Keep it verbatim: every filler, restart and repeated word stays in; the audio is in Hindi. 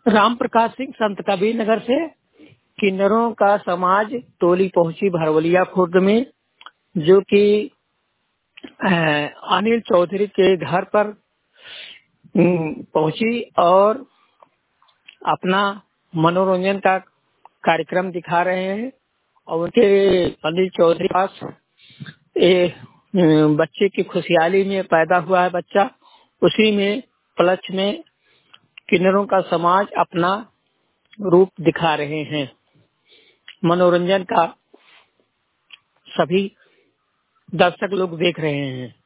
राम प्रकाश सिंह संत कबीर नगर से किन्नरों का समाज टोली पहुंची भरवलिया खुर्द में, जो कि अनिल चौधरी के घर पर पहुंची और अपना मनोरंजन का कार्यक्रम दिखा रहे हैं। और उनके अनिल चौधरी पास ए, बच्चे की खुशहाली में पैदा हुआ है बच्चा, उसी में पलच में किन्नरों का समाज अपना रूप दिखा रहे हैं। मनोरंजन का सभी दर्शक लोग देख रहे हैं।